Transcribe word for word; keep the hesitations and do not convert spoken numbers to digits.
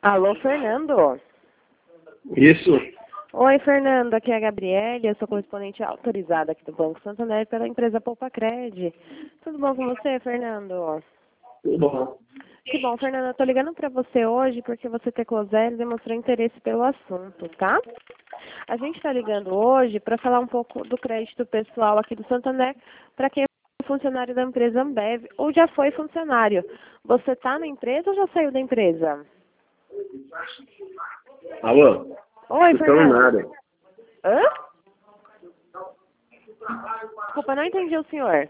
Alô, Fernando? Isso. Oi, Fernando, aqui é a Gabriele, eu sou correspondente autorizada aqui do Banco Santander pela empresa Poupa-Cred. Tudo bom com você, Fernando? Tudo bom. Que bom, Fernando, eu tô ligando para você hoje porque você teclou zero e demonstrou interesse pelo assunto, tá? A gente está ligando hoje para falar um pouco do crédito pessoal aqui do Santander para quem é funcionário da empresa Ambev ou já foi funcionário. Você está na empresa ou já saiu da empresa? Alô? Oi, Escutando Fernando. nada. Hã? Desculpa, não entendi o senhor.